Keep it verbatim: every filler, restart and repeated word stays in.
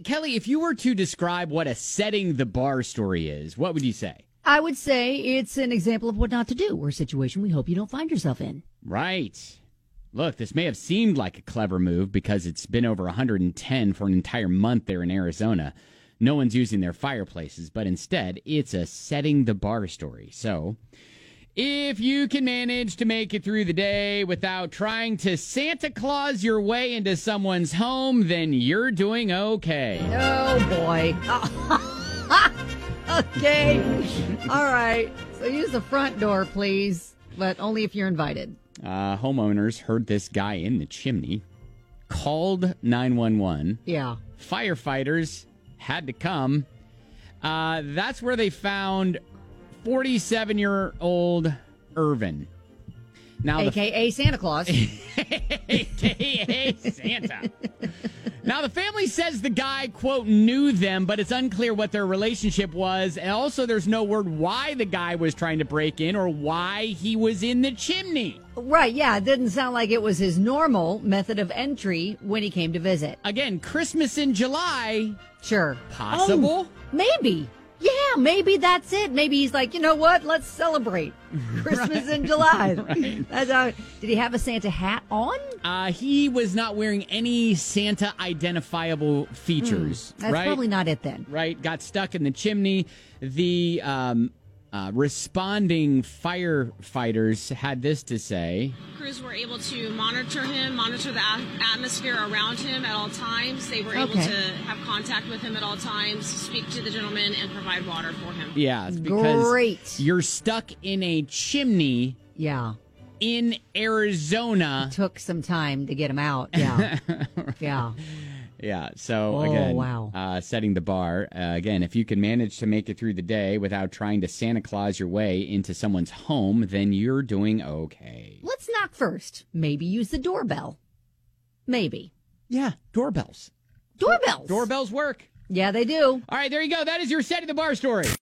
Kelly, if you were to describe what a setting the bar story is, what would you say? I would say it's an example of what not to do, or a situation we hope you don't find yourself in. Right. Look, this may have seemed like a clever move because it's been over one hundred ten for an entire month there in Arizona. No one's using their fireplaces, but instead, it's a setting the bar story. So, if you can manage to make it through the day without trying to Santa Claus your way into someone's home, then you're doing okay. Oh, boy. Okay. All right. So use the front door, please, but only if you're invited. Uh, homeowners heard this guy in the chimney, called nine one one. Yeah. Firefighters had to come. Uh, that's where they found forty-seven-year-old Irvin. Now, A K A Santa Claus. A K A Santa. Now, the family says the guy, quote, knew them, but it's unclear what their relationship was. And also, there's no word why the guy was trying to break in or why he was in the chimney. Right, yeah. It didn't sound like it was his normal method of entry when he came to visit. Again, Christmas in July. Sure. Possible? Oh, maybe. Yeah, maybe that's it. Maybe he's like, you know what? Let's celebrate Christmas Right. in July. Right. That's how, did he have a Santa hat on? Uh, he was not wearing any Santa identifiable features. Mm, that's right? probably not it then. Right. Got stuck in the chimney. The um, uh, responding firefighters had this to say. Crews were able to monitor him, monitor the a- atmosphere around him at all times. They were able Okay. to have contact with him at all times, speak to the gentleman, and provide water for him. Yeah, it's because Great. you're stuck in a chimney Yeah. in Arizona. Took some time to get him out. Yeah. Yeah. Yeah, so Oh, again, wow. uh, setting the bar. Uh, again, if you can manage to make it through the day without trying to Santa Claus your way into someone's home, then you're doing okay. Let's knock first. Maybe use the doorbell. Maybe. Yeah, doorbells. Doorbells. Doorbells work. Yeah, they do. All right, there you go. That is your setting the bar story.